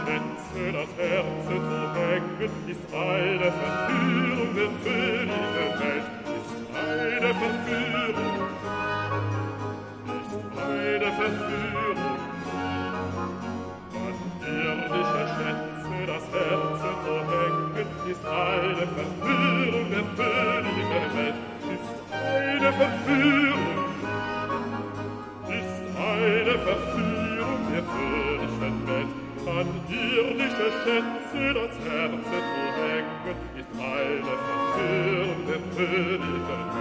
Schätze das Herz zu hängen, ist eine Verführung der tödlichen Welt, ist eine Verführung, ist eine Verführung. An irdische Schätze das Herz zu hängen, ist eine Verführung der tödlichen Welt, ist eine Verführung, ist eine Verführung der tödlichen Welt. An irdische Schätze das Herz zu hängen, ist eine Verführung der tödlichen Welt.